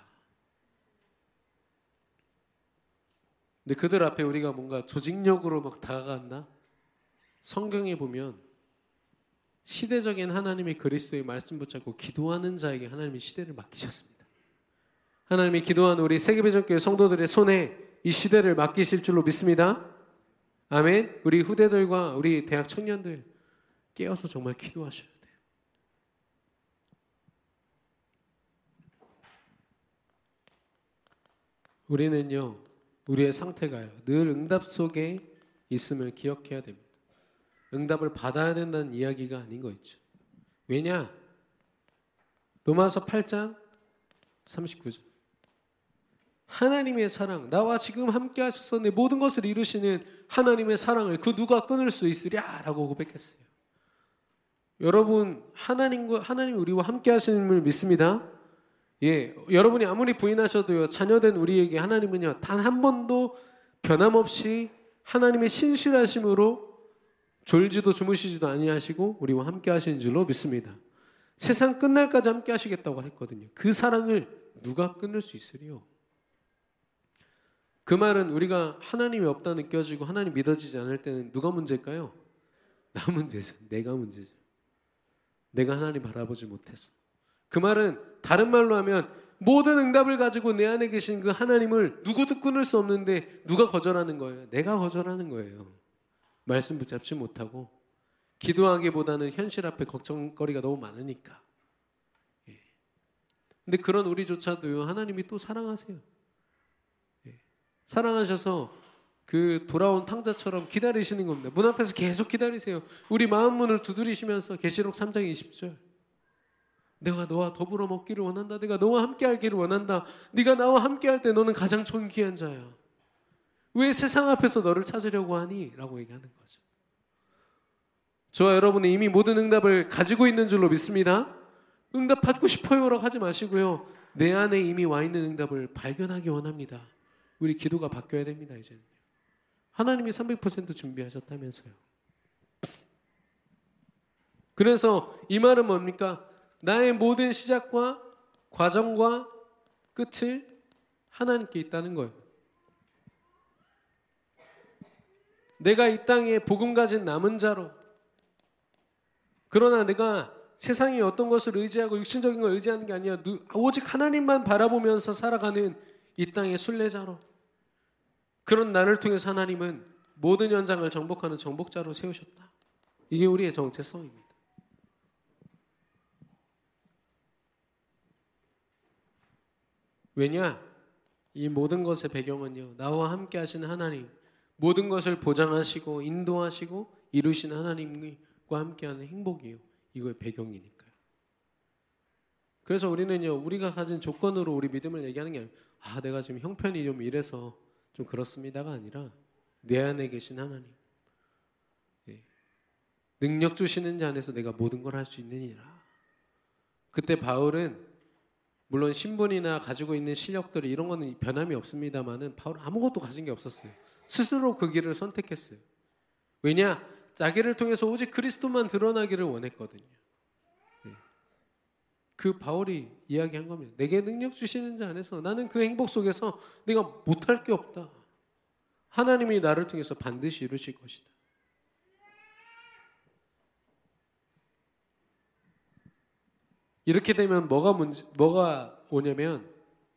근데 그들 앞에 우리가 뭔가 조직력으로 막 다가갔나? 성경에 보면 시대적인 하나님의 그리스도의 말씀 붙잡고 기도하는 자에게 하나님이 시대를 맡기셨습니다. 하나님이 기도하는 우리 세계배전교회 성도들의 손에 이 시대를 맡기실 줄로 믿습니다. 아멘. 우리 후대들과 우리 대학 청년들 깨어서 정말 기도하셔야 돼요. 우리는요. 우리의 상태가요. 늘 응답 속에 있음을 기억해야 됩니다. 응답을 받아야 된다는 이야기가 아닌 거 있죠. 왜냐? 로마서 8장 39절. 하나님의 사랑, 나와 지금 함께 하셨었는데 모든 것을 이루시는 하나님의 사랑을 그 누가 끊을 수 있으랴? 라고 고백했어요. 여러분, 하나님 우리와 함께 하시는 걸 믿습니다. 예, 여러분이 아무리 부인하셔도요, 자녀된 우리에게 하나님은요, 단 한 번도 변함없이 하나님의 신실하심으로 졸지도 주무시지도 아니하시고 우리와 함께 하시는 줄로 믿습니다. 세상 끝날까지 함께 하시겠다고 했거든요. 그 사랑을 누가 끊을 수 있으리요? 그 말은 우리가 하나님이 없다 느껴지고 하나님 믿어지지 않을 때는 누가 문제일까요? 나 문제죠. 내가 문제죠. 내가 하나님 바라보지 못해서. 그 말은 다른 말로 하면 모든 응답을 가지고 내 안에 계신 그 하나님을 누구도 끊을 수 없는데 누가 거절하는 거예요? 내가 거절하는 거예요. 말씀 붙잡지 못하고 기도하기보다는 현실 앞에 걱정거리가 너무 많으니까. 예. 근데 그런 우리조차도요, 하나님이 또 사랑하세요. 예. 사랑하셔서 그 돌아온 탕자처럼 기다리시는 겁니다. 문 앞에서 계속 기다리세요. 우리 마음 문을 두드리시면서 계시록 3장 20절. 내가 너와 더불어 먹기를 원한다. 내가 너와 함께 하기를 원한다. 네가 나와 함께 할 때 너는 가장 존귀한 자야. 왜 세상 앞에서 너를 찾으려고 하니? 라고 얘기하는 거죠. 저와 여러분은 이미 모든 응답을 가지고 있는 줄로 믿습니다. 응답 받고 싶어요 라고 하지 마시고요. 내 안에 이미 와 있는 응답을 발견하기 원합니다. 우리 기도가 바뀌어야 됩니다. 이제는. 하나님이 300% 준비하셨다면서요. 그래서 이 말은 뭡니까? 나의 모든 시작과 과정과 끝을 하나님께 있다는 거예요. 내가 이 땅에 복음 가진 남은 자로, 그러나 내가 세상이 어떤 것을 의지하고 육신적인 걸 의지하는 게 아니라 오직 하나님만 바라보면서 살아가는 이 땅의 순례자로, 그런 나를 통해서 하나님은 모든 현장을 정복하는 정복자로 세우셨다. 이게 우리의 정체성입니다. 왜냐? 이 모든 것의 배경은요, 나와 함께 하시는 하나님, 모든 것을 보장하시고 인도하시고 이루신 하나님과 함께하는 행복이에요. 이거의 배경이니까요. 그래서 우리는요, 우리가 가진 조건으로 우리 믿음을 얘기하는 게 아니라 내가 지금 형편이 좀 이래서 좀 그렇습니다가 아니라 내 안에 계신 하나님, 능력 주시는 자 안에서 내가 모든 걸 할 수 있느니라. 그때 바울은 물론 신분이나 가지고 있는 실력들이 이런 거는 변함이 없습니다만은 바울은 아무것도 가진 게 없었어요. 스스로 그 길을 선택했어요. 왜냐? 자기를 통해서 오직 그리스도만 드러나기를 원했거든요. 그 바울이 이야기한 겁니다. 내게 능력 주시는 자 안에서 나는 그 행복 속에서 내가 못할 게 없다. 하나님이 나를 통해서 반드시 이루실 것이다. 이렇게 되면 뭐가 오냐면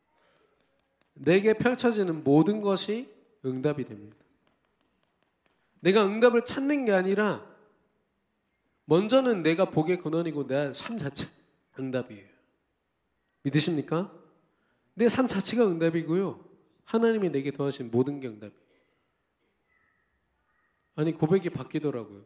내게 펼쳐지는 모든 것이 응답이 됩니다. 내가 응답을 찾는 게 아니라 먼저는 내가 복의 근원이고 내 삶 자체 응답이에요. 믿으십니까? 내 삶 자체가 응답이고요. 하나님이 내게 더하신 모든 게 응답이에요. 아니 고백이 바뀌더라고요.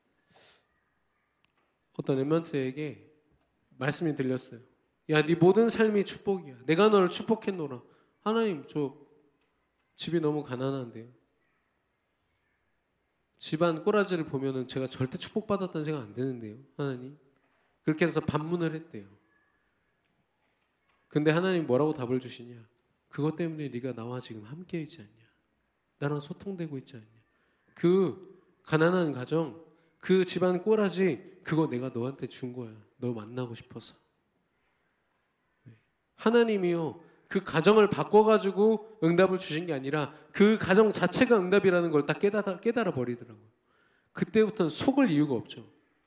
어떤 랩런트에게 말씀이 들렸어요. 야, 네 모든 삶이 축복이야. 내가 너를 축복했노라. 하나님, 저 집이 너무 가난한데요. 집안 꼬라지를 보면은 제가 절대 축복받았다는 생각 안 드는데요. 하나님. 그렇게 해서 반문을 했대요. 근데 하나님 뭐라고 답을 주시냐? 그것 때문에 네가 나와 지금 함께 있지 않냐? 나랑 소통되고 있지 않냐? 그 가난한 가정, 그 집안 꼬라지, 그거 내가 너한테 준 거야. 너 만나고 싶어서. 하나님이요, 그 가정을 바꿔가지고 응답을 주신 게 아니라 그 가정 자체가 응답이라는 걸 딱 깨달아 버리더라고요. 그때부터는 속을 이유가 없죠.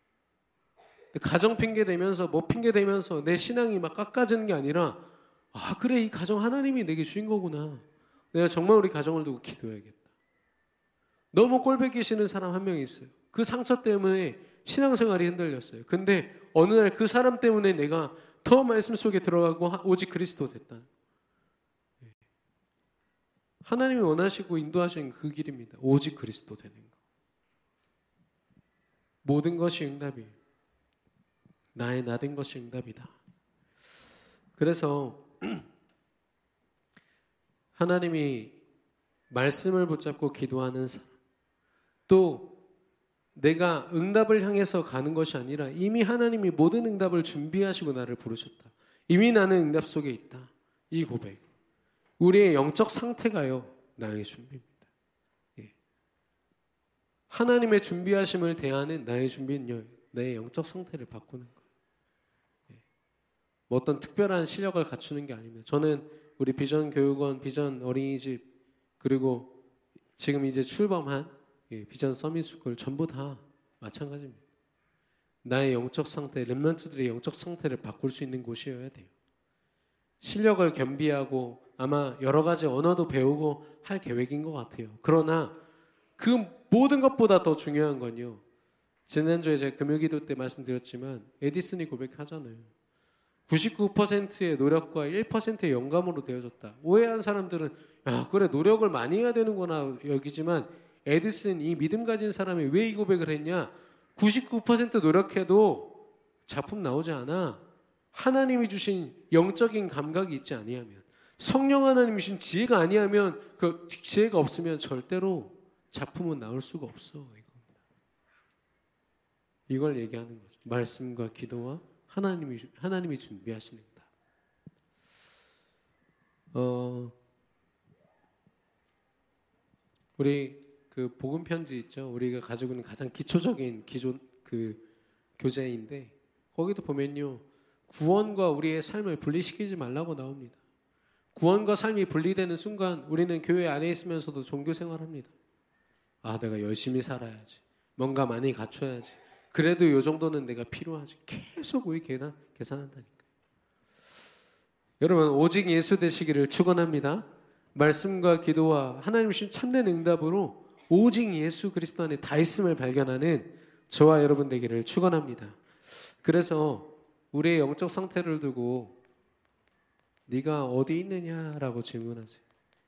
가정 핑계 대면서 뭐 핑계 대면서 내 신앙이 막 깎아지는 게 아니라 그래, 이 가정 하나님이 내게 주신 거구나. 내가 정말 우리 가정을 두고 기도해야겠다. 너무 꼴배기시는 사람 한 명 있어요. 그 상처 때문에 신앙생활이 흔들렸어요. 근데 어느 날 그 사람 때문에 내가 더 말씀 속에 들어가고 오직 그리스도 됐다. 하나님이 원하시고 인도하시는 그 길입니다. 오직 그리스도 되는 거. 모든 것이 응답이에요. 나의 나 된 것이 응답이다. 그래서 하나님이 말씀을 붙잡고 기도하는 사람, 또 내가 응답을 향해서 가는 것이 아니라 이미 하나님이 모든 응답을 준비하시고 나를 부르셨다. 이미 나는 응답 속에 있다. 이 고백. 우리의 영적 상태가요, 나의 준비입니다. 예. 하나님의 준비하심을 대하는 나의 준비는요, 내 영적 상태를 바꾸는 거예요. 예. 뭐 어떤 특별한 실력을 갖추는 게 아닙니다. 저는 우리 비전 교육원, 비전 어린이집, 그리고 지금 이제 출범한 비전 서밋스쿨 전부 다 마찬가지입니다. 나의 영적 상태, 렘넌트들의 영적 상태를 바꿀 수 있는 곳이어야 돼요. 실력을 겸비하고 아마 여러 가지 언어도 배우고 할 계획인 것 같아요. 그러나 그 모든 것보다 더 중요한 건요, 지난주에 제가 금요기도 때 말씀드렸지만 에디슨이 고백하잖아요. 99%의 노력과 1%의 영감으로 되어졌다. 오해한 사람들은 야, 그래 노력을 많이 해야 되는구나 여기지만, 에디슨, 이 믿음 가진 사람이 왜 이 고백을 했냐? 99% 노력해도 작품 나오지 않아. 하나님이 주신 영적인 감각이 있지 아니하면, 성령 하나님이 주신 지혜가 아니하면, 그 지혜가 없으면 절대로 작품은 나올 수가 없어. 이걸 얘기하는 거죠. 말씀과 기도와 하나님이 준비하시는 거다. 우리 그 복음 편지 있죠. 우리가 가지고 있는 가장 기초적인 교재인데, 거기도 보면요, 구원과 우리의 삶을 분리시키지 말라고 나옵니다. 구원과 삶이 분리되는 순간 우리는 교회 안에 있으면서도 종교 생활합니다. 아, 내가 열심히 살아야지, 뭔가 많이 갖춰야지, 그래도 이 정도는 내가 필요하지. 계속 우리 계산한다니까요. 여러분, 오직 예수 되시기를 축원합니다. 말씀과 기도와 하나님 주신 참된 응답으로 오직 예수 그리스도 안에 다 있음을 발견하는 저와 여러분 되기를 축원합니다. 그래서 우리의 영적 상태를 두고 네가 어디 있느냐라고 질문하세요.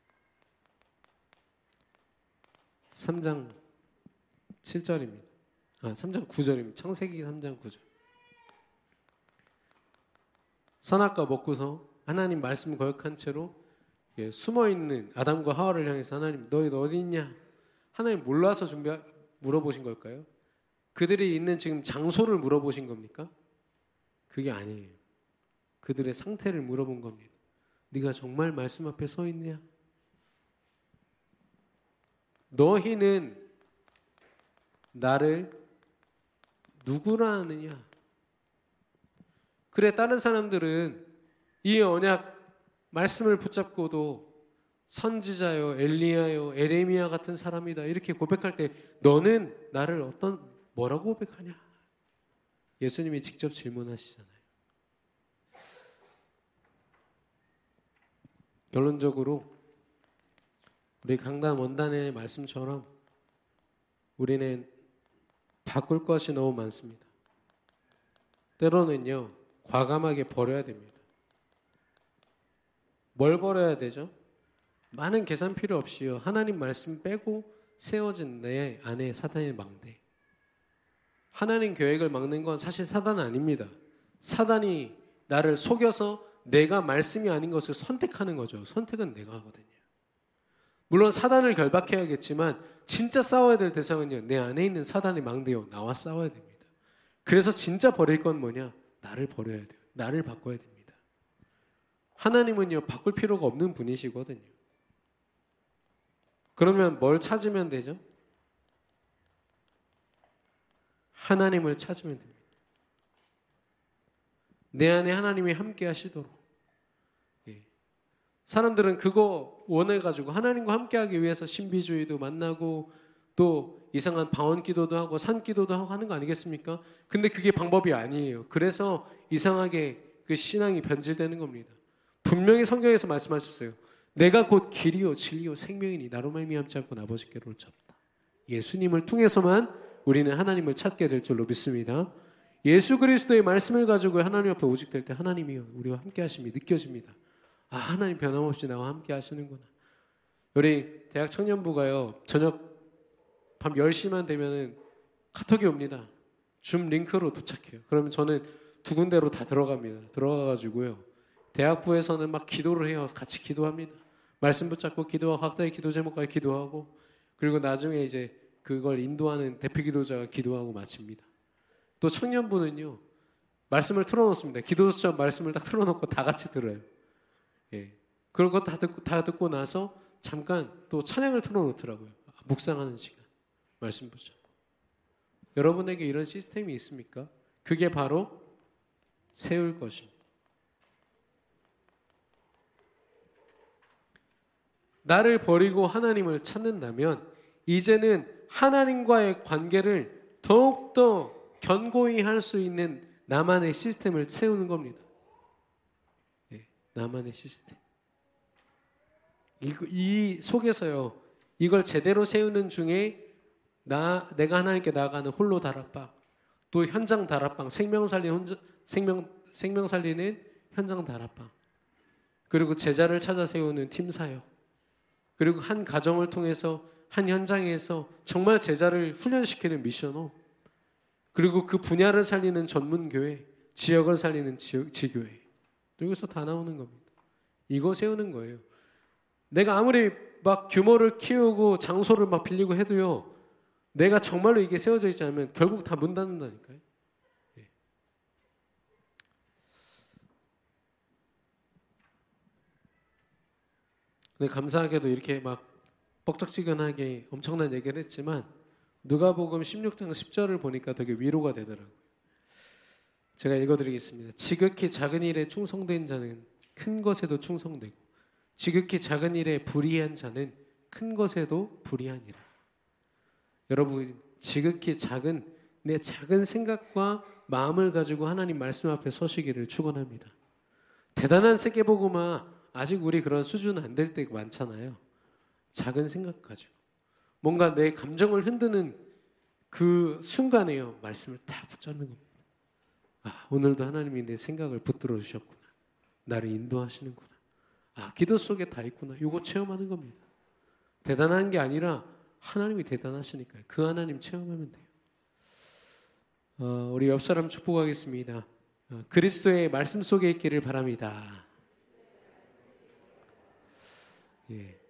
3장 7절입니다. 3장 9절입니다. 창세기 3장 9절. 선악과 먹고서 하나님 말씀 거역한 채로 숨어있는 아담과 하와를 향해서 하나님, 너희 어디 있냐? 하나님 몰라서 물어보신 걸까요? 그들이 있는 지금 장소를 물어보신 겁니까? 그게 아니에요. 그들의 상태를 물어본 겁니다. 네가 정말 말씀 앞에 서 있냐? 너희는 나를 누구라 하느냐? 그래, 다른 사람들은 이 언약 말씀을 붙잡고도 선지자요, 엘리야요, 에레미야 같은 사람이다 이렇게 고백할 때 너는 나를 뭐라고 고백하냐? 예수님이 직접 질문하시잖아요. 결론적으로 우리 강단 원단의 말씀처럼 우리는 바꿀 것이 너무 많습니다. 때로는요, 과감하게 버려야 됩니다. 뭘 버려야 되죠? 많은 계산 필요 없이요, 하나님 말씀 빼고 세워진 내 안에 사단의 망대. 하나님 계획을 막는 건 사실 사단은 아닙니다. 사단이 나를 속여서 내가 말씀이 아닌 것을 선택하는 거죠. 선택은 내가 하거든요. 물론 사단을 결박해야겠지만 진짜 싸워야 될 대상은요, 내 안에 있는 사단의 망대요, 나와 싸워야 됩니다. 그래서 진짜 버릴 건 뭐냐? 나를 버려야 돼요. 나를 바꿔야 됩니다. 하나님은요, 바꿀 필요가 없는 분이시거든요. 그러면 뭘 찾으면 되죠? 하나님을 찾으면 됩니다. 내 안에 하나님이 함께 하시도록. 사람들은 그거 원해가지고 하나님과 함께하기 위해서 신비주의도 만나고 또 이상한 방언 기도도 하고 산 기도도 하고 하는 거 아니겠습니까? 근데 그게 방법이 아니에요. 그래서 이상하게 그 신앙이 변질되는 겁니다. 분명히 성경에서 말씀하셨어요. 내가 곧 길이요 진리요 생명이니 나로 말미암지 않고 아버지께로 찾다. 예수님을 통해서만 우리는 하나님을 찾게 될 줄로 믿습니다. 예수 그리스도의 말씀을 가지고 하나님 앞에 오직 될 때 하나님이요 우리와 함께 하심이 느껴집니다. 아, 하나님 변함없이 나와 함께 하시는구나. 우리 대학 청년부가요, 저녁 밤 10시만 되면은 카톡이 옵니다. 줌 링크로 도착해요. 그러면 저는 두 군데로 다 들어갑니다. 들어가가지고요, 대학부에서는 막 기도를 해요. 같이 기도합니다. 말씀 붙잡고 기도하고 각자의 기도 제목까지 기도하고, 그리고 나중에 이제 그걸 인도하는 대표 기도자가 기도하고 마칩니다. 또 청년부는요, 말씀을 틀어놓습니다. 기도수첩 말씀을 딱 틀어놓고 다 같이 들어요. 예. 그런 거 다 듣고 나서 잠깐 또 찬양을 틀어놓더라고요. 묵상하는 시간. 말씀 붙잡고. 여러분에게 이런 시스템이 있습니까? 그게 바로 세울 것입니다. 나를 버리고 하나님을 찾는다면 이제는 하나님과의 관계를 더욱더 견고히 할 수 있는 나만의 시스템을 세우는 겁니다. 예, 나만의 시스템. 이 속에서요, 이걸 제대로 세우는 중에 내가 하나님께 나아가는 홀로 다락방, 또 현장 다락방, 생명 살리는 현장 다락방, 그리고 제자를 찾아 세우는 팀 사역, 그리고 한 가정을 통해서 한 현장에서 정말 제자를 훈련시키는 미션홈, 그리고 그 분야를 살리는 전문교회, 지역을 살리는 지교회, 여기서 다 나오는 겁니다. 이거 세우는 거예요. 내가 아무리 막 규모를 키우고 장소를 막 빌리고 해도요, 내가 정말로 이게 세워져 있지 않으면 결국 다 문 닫는다니까요. 예. 근데 감사하게도 이렇게 막 뻑적지근하게 엄청난 얘기를 했지만 누가복음 16장 10절을 보니까 되게 위로가 되더라고요. 제가 읽어드리겠습니다. 지극히 작은 일에 충성된 자는 큰 것에도 충성되고 지극히 작은 일에 불의한 자는 큰 것에도 불의하니라. 여러분, 지극히 작은 내 작은 생각과 마음을 가지고 하나님 말씀 앞에 서시기를 축원합니다. 대단한 세계복음화 아직 우리 그런 수준 안 될 때 많잖아요. 작은 생각 가지고 뭔가 내 감정을 흔드는 그 순간에요, 말씀을 다 붙잡는 겁니다. 아, 오늘도 하나님이 내 생각을 붙들어 주셨구나. 나를 인도하시는구나. 아, 기도 속에 다 있구나. 이거 체험하는 겁니다. 대단한 게 아니라 하나님이 대단하시니까요. 그 하나님 체험하면 돼요. 우리 옆 사람 축복하겠습니다. 그리스도의 말씀 속에 있기를 바랍니다. 예.